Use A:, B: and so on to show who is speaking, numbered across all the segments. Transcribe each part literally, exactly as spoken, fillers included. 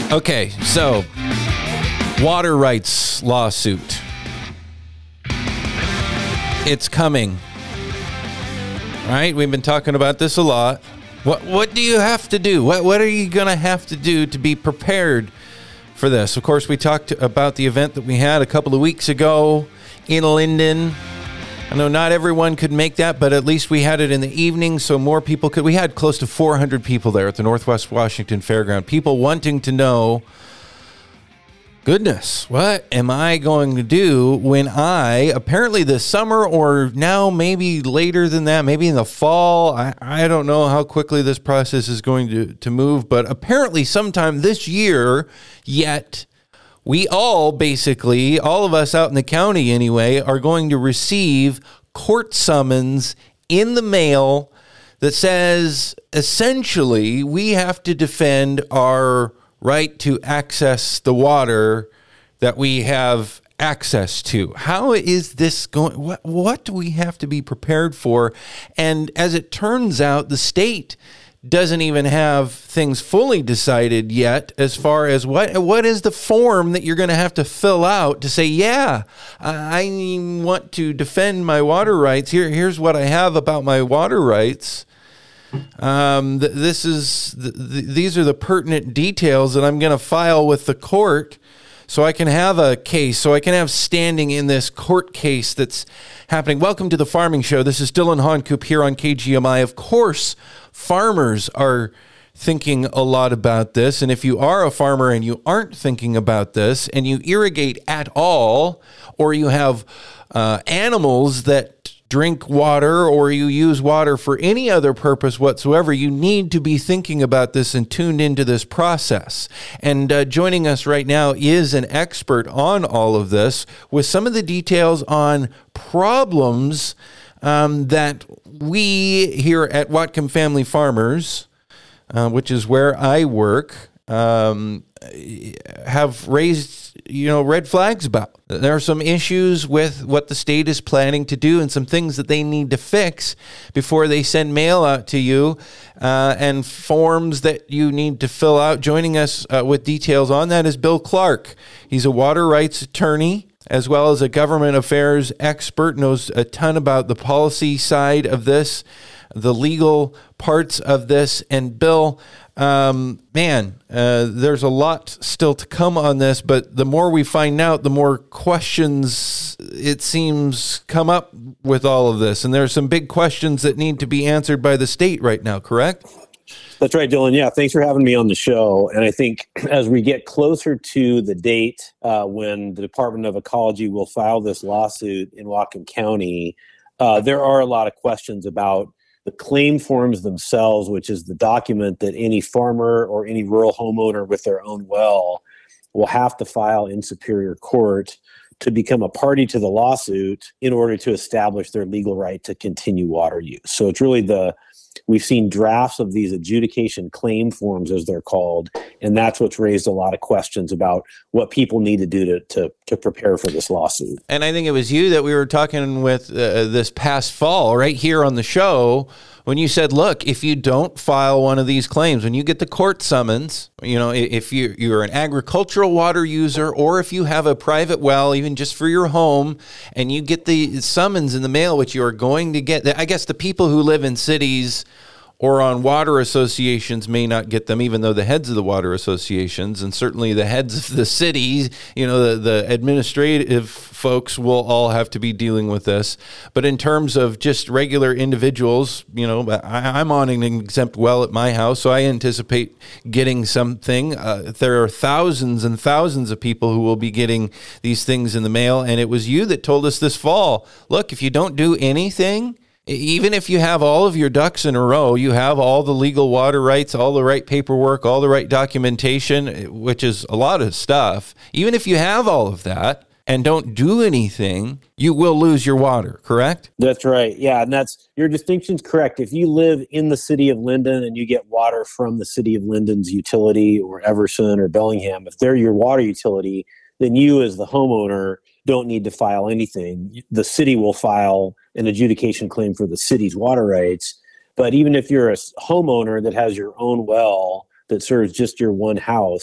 A: Okay, so water rights lawsuit. It's coming. Right? We've been talking about this a lot. What what do you have to do? What what are you going to have to do to be prepared for this? Of course, we talked about the event that we had a couple of weeks ago in Linden. I know not everyone could make that, but at least we had it in the evening so more people could. We had close to four hundred people there at the Northwest Washington Fairground. People wanting to know, goodness, what am I going to do when I, apparently this summer or now maybe later than that, maybe in the fall, I, I don't know how quickly this process is going to, to move, but apparently sometime this year yet, we all basically, all of us out in the county anyway, are going to receive court summons in the mail that says essentially we have to defend our right to access the water that we have access to. How is this going? What, what do we have to be prepared for? And as it turns out, the state doesn't even have things fully decided yet as far as what what is the form that you're going to have to fill out to say, yeah, I want to defend my water rights. Here, here's what I have about my water rights. Um, th- this is th- th- these are the pertinent details that I'm going to file with the court so I can have a case, so I can have standing in this court case that's happening. Welcome to the Farming Show. This is Dylan Honcoop here on K G M I. Of course, farmers are thinking a lot about this. And if you are a farmer and you aren't thinking about this and you irrigate at all, or you have uh, animals that drink water or you use water for any other purpose whatsoever, you need to be thinking about this and tuned into this process. And uh, joining us right now is an expert on all of this with some of the details on problems um, that we here at Whatcom Family Farmers, uh, which is where I work, um, have raised, you know, red flags about. There are some issues with what the state is planning to do and some things that they need to fix before they send mail out to you uh, and forms that you need to fill out. Joining us uh, with details on that is Bill Clark. He's a water rights attorney as well as a government affairs expert, knows a ton about the policy side of this, the legal parts of this. And Bill, um, man, uh, there's a lot still to come on this, but the more we find out, the more questions it seems come up with all of this. And there are some big questions that need to be answered by the state right now, correct?
B: That's right, Dylan. Yeah, thanks for having me on the show. And I think as we get closer to the date uh, when the Department of Ecology will file this lawsuit in Whatcom County, uh, there are a lot of questions about the claim forms themselves, which is the document that any farmer or any rural homeowner with their own well will have to file in Superior Court to become a party to the lawsuit in order to establish their legal right to continue water use. So it's really the We've seen drafts of these adjudication claim forms, as they're called, and that's what's raised a lot of questions about what people need to do to to, to prepare for this lawsuit.
A: And I think it was you that we were talking with uh, this past fall, right here on the show, when you said, look, if you don't file one of these claims, when you get the court summons, you know, if you, you're an agricultural water user or if you have a private well, even just for your home, and you get the summons in the mail, which you are going to get, I guess the people who live in cities or on water associations may not get them, even though the heads of the water associations and certainly the heads of the cities, you know, the, the administrative folks will all have to be dealing with this. But in terms of just regular individuals, you know, I, I'm on an exempt well at my house, so I anticipate getting something. Uh, there are thousands and thousands of people who will be getting these things in the mail. And it was you that told us this fall, look, if you don't do anything, even if you have all of your ducks in a row, you have all the legal water rights, all the right paperwork, all the right documentation, which is a lot of stuff. Even if you have all of that and don't do anything, you will lose your water, correct?
B: That's right. Yeah, and that's your distinction's correct. If you live in the city of Linden and you get water from the city of Linden's utility or Everson or Bellingham, if they're your water utility, then you as the homeowner don't need to file anything. The city will file an adjudication claim for the city's water rights. But even if you're a homeowner that has your own well that serves just your one house,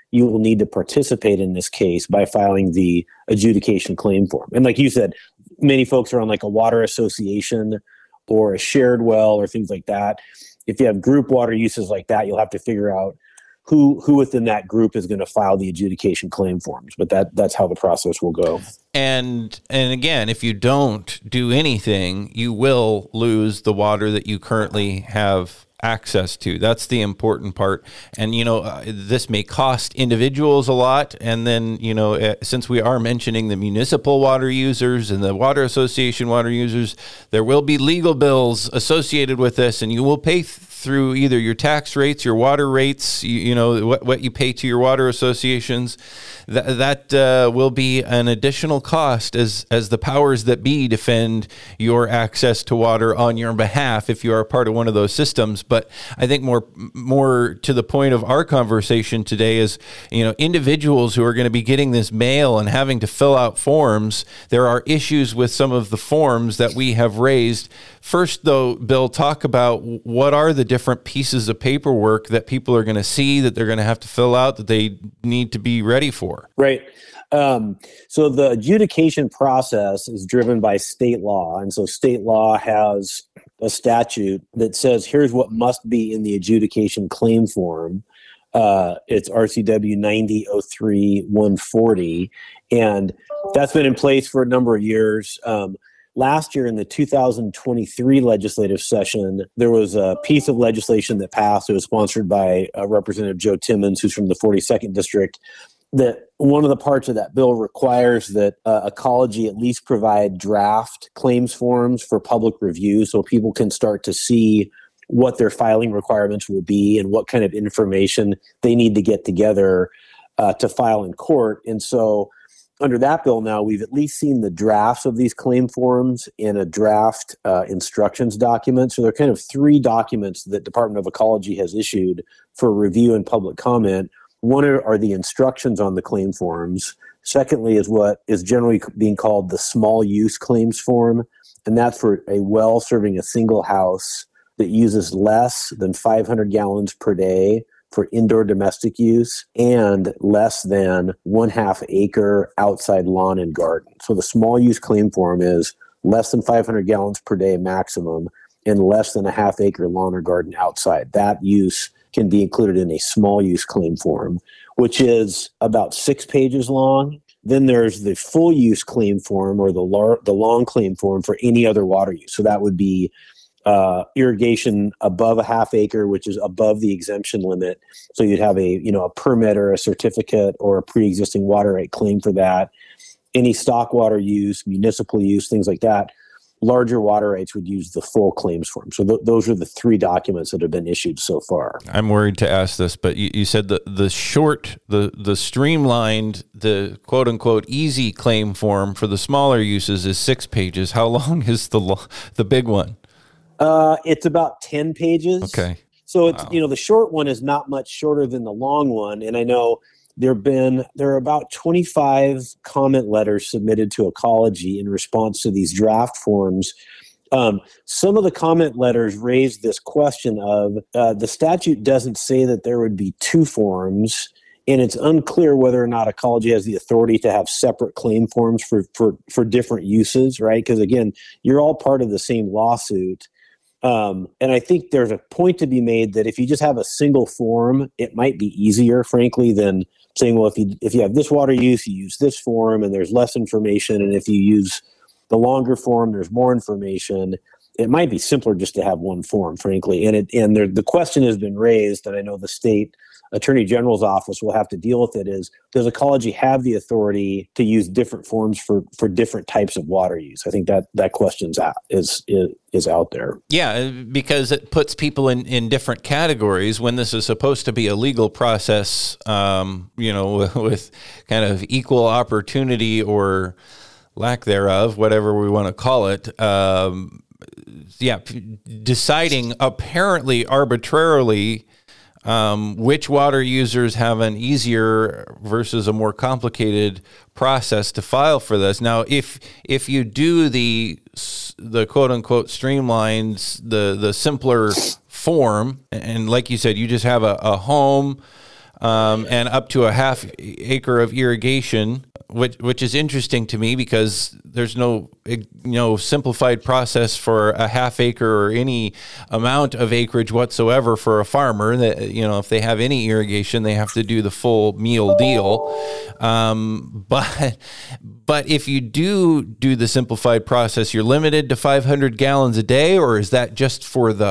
B: you will need to participate in this case by filing the adjudication claim form. And like you said, many folks are on like a water association or a shared well or things like that. If you have group water uses like that, you'll have to figure out who who within that group is going to file the adjudication claim forms. But that that's how the process will go.
A: And and again, if you don't do anything, you will lose the water that you currently have access to. That's the important part. And, you know, uh, this may cost individuals a lot. And then, you know, uh, since we are mentioning the municipal water users and the water association water users, there will be legal bills associated with this, and you will pay th- through either your tax rates, your water rates, you, you know, what, what you pay to your water associations. Th- that uh, will be an additional cost as, as the powers that be defend your access to water on your behalf if you are a part of one of those systems. But I think more more to the point of our conversation today is, you know, individuals who are going to be getting this mail and having to fill out forms. There are issues with some of the forms that we have raised. First, though, Bill, talk about what are the different pieces of paperwork that people are going to see that they're going to have to fill out that they need to be ready for.
B: Right. Um, so the adjudication process is driven by state law. And so state law has a statute that says, here's what must be in the adjudication claim form. Uh, it's R C W ninety oh three one forty. And that's been in place for a number of years. Um, last year in the two thousand twenty-three legislative session, there was a piece of legislation that passed. It was sponsored by uh, Representative Joe Timmons, who's from the forty-second District, that one of the parts of that bill requires that uh, Ecology at least provide draft claims forms for public review so people can start to see what their filing requirements will be and what kind of information they need to get together uh, to file in court. And so under that bill now, we've at least seen the drafts of these claim forms in a draft uh, instructions document. So there are kind of three documents that Department of Ecology has issued for review and public comment. One are, are the instructions on the claim forms. Secondly is what is generally being called the small use claims form. And that's for a well serving a single house that uses less than five hundred gallons per day for indoor domestic use and less than one half acre outside lawn and garden. So the small use claim form is less than five hundred gallons per day maximum and less than a half acre lawn or garden outside. That use can be included in a small use claim form, which is about six pages long. Then there's the full use claim form or the, lar- the long claim form for any other water use. So that would be uh, irrigation above a half acre, which is above the exemption limit. So you'd have a, you know, a permit or a certificate or a pre-existing water right claim for that. Any stock water use, municipal use, things like that. Larger water rights would use the full claims form. So th- those are the three documents that have been issued so far.
A: I'm worried to ask this, but you, you said the, the short, the, the streamlined, the quote unquote easy claim form for the smaller uses is six pages. How long is the lo- the big one?
B: Uh, it's about ten pages.
A: Okay.
B: So it's,
A: wow.
B: you know, the short one is not much shorter than the long one. And I know there have been, there are about twenty-five comment letters submitted to Ecology in response to these draft forms. Um, some of the comment letters raised this question of uh, the statute doesn't say that there would be two forms, and it's unclear whether or not Ecology has the authority to have separate claim forms for, for, for different uses, right? Because again, you're all part of the same lawsuit. Um, and I think there's a point to be made that if you just have a single form, it might be easier, frankly, than saying, well, if you if you have this water use, you use this form and there's less information. And if you use the longer form, there's more information. It might be simpler just to have one form, frankly. And it and there, the question has been raised, and I know the state Attorney General's office will have to deal with it, is does Ecology have the authority to use different forms for, for different types of water use? I think that that question's out, is, is is out there.
A: Yeah, because it puts people in, in different categories when this is supposed to be a legal process, um, you know, with kind of equal opportunity or lack thereof, whatever we want to call it. Um, yeah, deciding apparently arbitrarily Um, which water users have an easier versus a more complicated process to file for this. Now, if if you do the the quote unquote streamlines, the the simpler form, and like you said, you just have a, a home, um, and up to a half acre of irrigation, which which is interesting to me because there's no you know simplified process for a half acre or any amount of acreage whatsoever for a farmer. That you know if they have any irrigation, they have to do the full meal deal. Um, but but if you do do the simplified process, you're limited to five hundred gallons a day, or is that just for the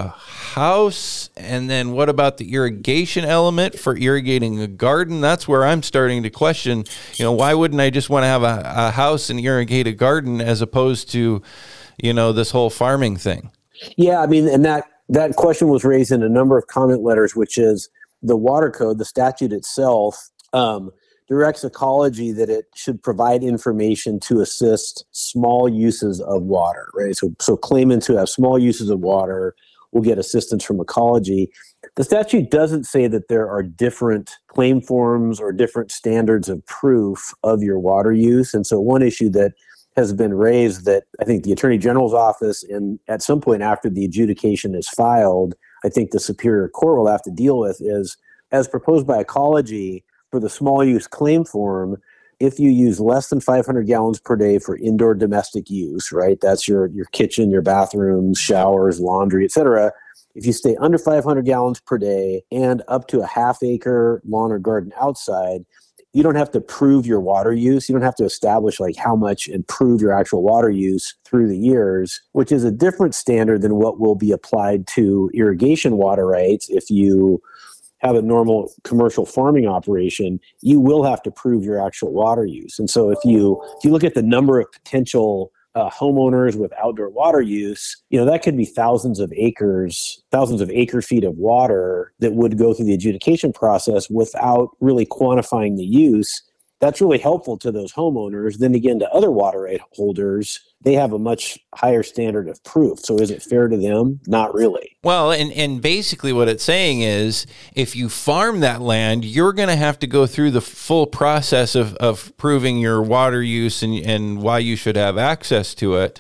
A: house? And then what about the irrigation element for irrigating a garden? That's where I'm starting to question, you know, why wouldn't I just want to have a, a house and irrigate a garden as opposed to, you know, this whole farming thing?
B: Yeah, I mean, and that, that question was raised in a number of comment letters, which is the water code, the statute itself, um, directs ecology that it should provide information to assist small uses of water, right? So, so claimants who have small uses of water will get assistance from ecology. The statute doesn't say that there are different claim forms or different standards of proof of your water use. And so one issue that has been raised that I think the Attorney General's office, and at some point after the adjudication is filed, I think the Superior Court will have to deal with is, as proposed by ecology, for the small use claim form, if you use less than five hundred gallons per day for indoor domestic use, right? That's your, your kitchen, your bathrooms, showers, laundry, et cetera. If you stay under five hundred gallons per day and up to a half acre lawn or garden outside, you don't have to prove your water use. You don't have to establish like how much and prove your actual water use through the years, which is a different standard than what will be applied to irrigation water rights. If you have a normal commercial farming operation, you will have to prove your actual water use. And so if you if you look at the number of potential uh, homeowners with outdoor water use, you know, that could be thousands of acres, thousands of acre feet of water that would go through the adjudication process without really quantifying the use. That's really helpful to those homeowners. Then again, to other water right holders, they have a much higher standard of proof. So is it fair to them? Not really.
A: Well, and, and basically what it's saying is if you farm that land, you're going to have to go through the full process of, of proving your water use and, and why you should have access to it.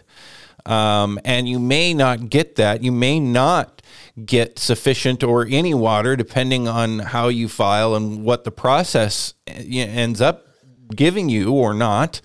A: Um, and you may not get that. You may not get sufficient or any water, depending on how you file and what the process ends up giving you or not,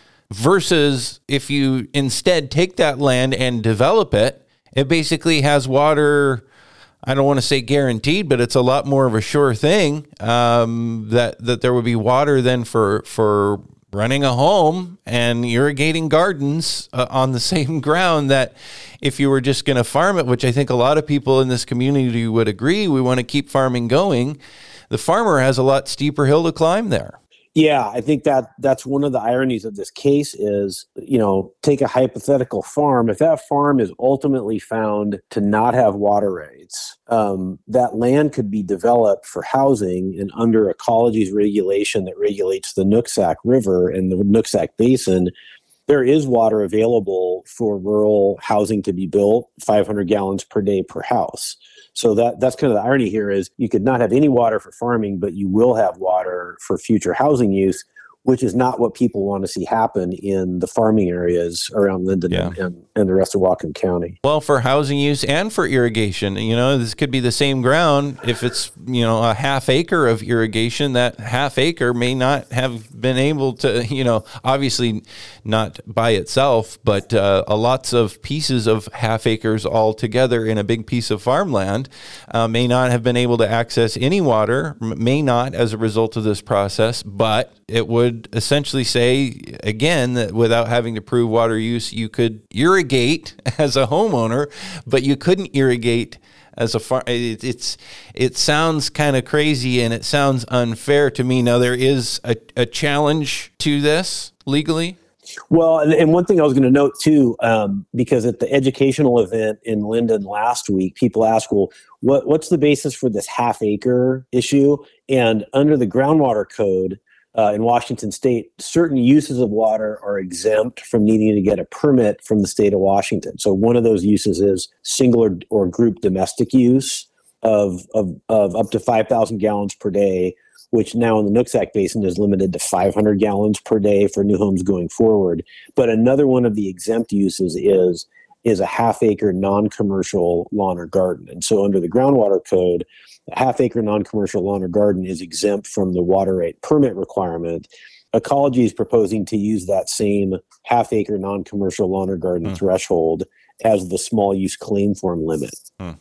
A: versus if you instead take that land and develop it, it basically has water. I don't want to say guaranteed, but it's a lot more of a sure thing um, that that there would be water then for for running a home and irrigating gardens uh, on the same ground that if you were just going to farm it, which I think a lot of people in this community would agree, we want to keep farming going. The farmer has a lot steeper hill to climb there.
B: Yeah, I think that that's one of the ironies of this case is, you know, take a hypothetical farm. If that farm is ultimately found to not have water rights, um, that land could be developed for housing and under ecology's regulation that regulates the Nooksack River and the Nooksack Basin. There is water available for rural housing to be built, five hundred gallons per day per house. So that that's kind of the irony here is you could not have any water for farming, but you will have water for future housing use, which is not what people want to see happen in the farming areas around Linden yeah. and, and the rest of Whatcom County.
A: Well, for housing use and for irrigation, you know, this could be the same ground. If it's, you know, a half acre of irrigation, that half acre may not have been able to, you know, obviously not by itself, but uh, a lots of pieces of half acres all together in a big piece of farmland uh, may not have been able to access any water, may not as a result of this process, but it would essentially say, again, that without having to prove water use, you could irrigate as a homeowner, but you couldn't irrigate as a farm. It, it's it sounds kind of crazy and it sounds unfair to me. Now, there is a, a challenge to this legally.
B: Well, and, and one thing I was going to note too, um, because at the educational event in Linden last week, people asked, well, what, what's the basis for this half acre issue? And under the groundwater code, Uh, in Washington state, certain uses of water are exempt from needing to get a permit from the state of Washington. So one of those uses is single or, or group domestic use of, of, of up to five thousand gallons per day, which now in the Nooksack Basin is limited to five hundred gallons per day for new homes going forward. But another one of the exempt uses is is a half acre non-commercial lawn or garden. And so under the groundwater code, a half acre non-commercial lawn or garden is exempt from the water right permit requirement. Ecology is proposing to use that same half acre non-commercial lawn or garden mm. threshold as the small use claim form limit. Mm.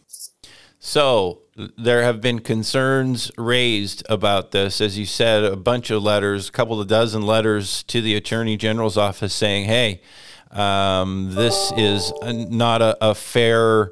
A: So there have been concerns raised about this. As you said, a bunch of letters, a couple of dozen letters to the Attorney General's office saying, hey, um, this is not a, a fair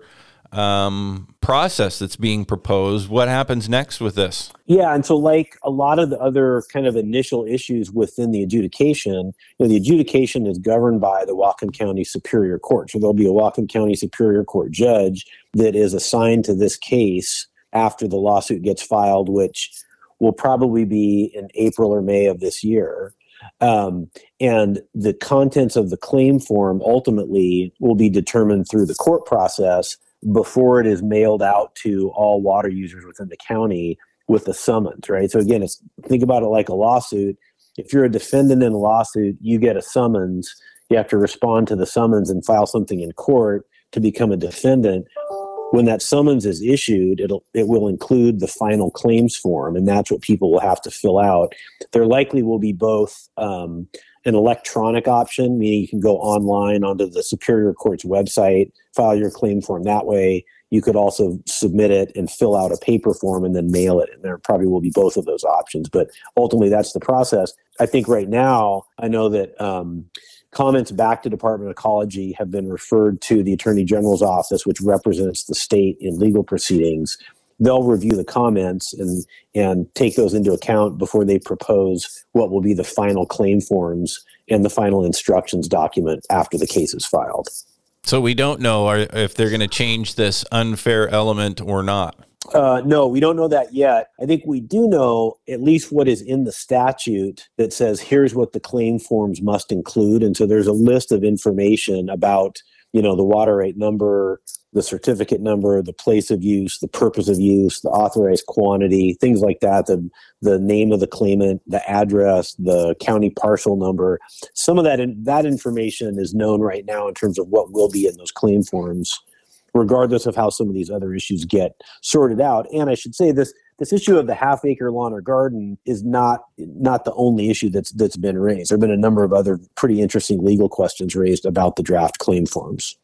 A: um, process that's being proposed. What happens next with this?
B: Yeah, and so like a lot of the other kind of initial issues within the adjudication, you know, the adjudication is governed by the Whatcom County Superior Court. So there'll be a Whatcom County Superior Court judge that is assigned to this case after the lawsuit gets filed, which will probably be in April or May of this year. Um, and the contents of the claim form ultimately will be determined through the court process before it is mailed out to all water users within the county with a summons, right? So again, it's, think about it like a lawsuit. If you're a defendant in a lawsuit, you get a summons. You have to respond to the summons and file something in court to become a defendant. When that summons is issued, it'll it will include the final claims form, and that's what people will have to fill out. There likely will be both um, an electronic option, meaning you can go online onto the Superior Court's website, file your claim form that way. You could also submit it and fill out a paper form and then mail it. And there probably will be both of those options. But ultimately, that's the process. I think right now, I know that um, comments back to Department of Ecology have been referred to the Attorney General's office, which represents the state in legal proceedings. They'll review the comments and and take those into account before they propose what will be the final claim forms and the final instructions document after the case is filed.
A: So we don't know if they're going to change this unfair element or not.
B: Uh, no, we don't know that yet. I think we do know at least what is in the statute that says here's what the claim forms must include. And so there's a list of information about, you know, the water rate number, the certificate number, the place of use, the purpose of use, the authorized quantity, things like that, the the name of the claimant, the address, the county parcel number. Some of that in, that information is known right now in terms of what will be in those claim forms, regardless of how some of these other issues get sorted out. And I should say this this issue of the half acre lawn or garden is not not the only issue that's that's been raised. There have been a number of other pretty interesting legal questions raised about the draft claim forms.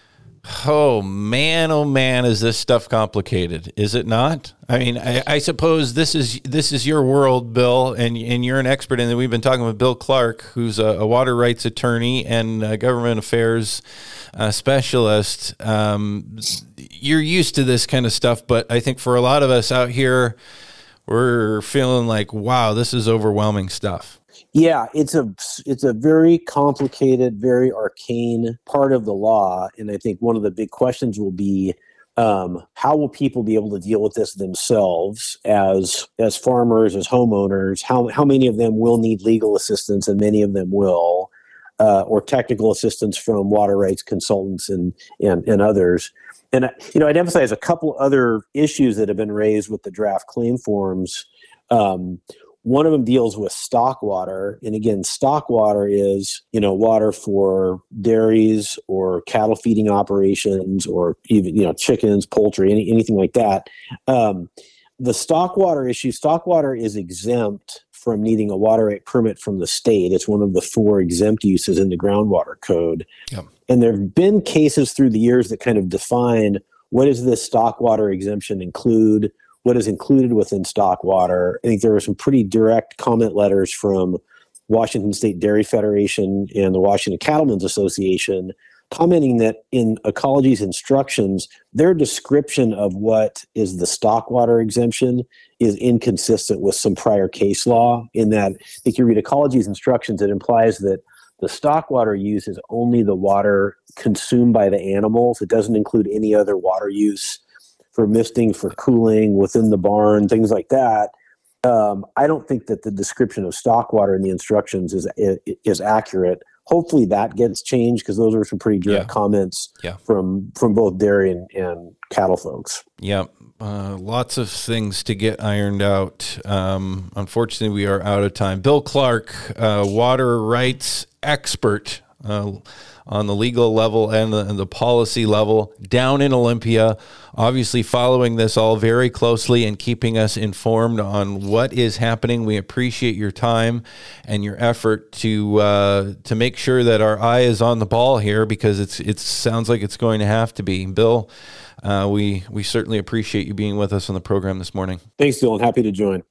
A: Oh, man, oh, man, is this stuff complicated? Is it not? I mean, I, I suppose this is this is your world, Bill, and and you're an expert in it. We've been talking with Bill Clark, who's a, a water rights attorney and a government affairs uh, specialist. Um, you're used to this kind of stuff, but I think for a lot of us out here, we're feeling like, wow, this is overwhelming stuff.
B: Yeah, it's a it's a very complicated, very arcane part of the law, and I think one of the big questions will be um, how will people be able to deal with this themselves as as farmers, as homeowners? How how many of them will need legal assistance, and many of them will, uh, or technical assistance from water rights consultants and and, and others. And you know, I'd emphasize a couple other issues that have been raised with the draft claim forms. Um, One of them deals with stock water. And again, stock water is, you know, water for dairies or cattle feeding operations or even, you know, chickens, poultry, any, anything like that. Um, the stock water issue, stock water is exempt from needing a water right permit from the state. It's one of the four exempt uses in the groundwater code. Yep. And there have been cases through the years that kind of define what does this stock water exemption include, what is included within stock water. I think there were some pretty direct comment letters from Washington State Dairy Federation and the Washington Cattlemen's Association commenting that in Ecology's instructions, their description of what is the stock water exemption is inconsistent with some prior case law, in that if you read Ecology's instructions, it implies that the stock water use is only the water consumed by the animals. It doesn't include any other water use for misting, for cooling within the barn, things like that. Um, I don't think that the description of stock water in the instructions is is accurate. Hopefully that gets changed, because those are some pretty direct yeah. comments yeah. from from both dairy and, and cattle folks.
A: Yeah, uh, lots of things to get ironed out. Um, unfortunately, we are out of time. Bill Clark, uh, water rights expert uh, on the legal level and the, and the policy level down in Olympia, obviously following this all very closely and keeping us informed on what is happening. We appreciate your time and your effort to uh, to make sure that our eye is on the ball here, because it's it sounds like it's going to have to be. Bill, uh, we we certainly appreciate you being with us on the program this morning.
B: Thanks, Dylan. Happy to join.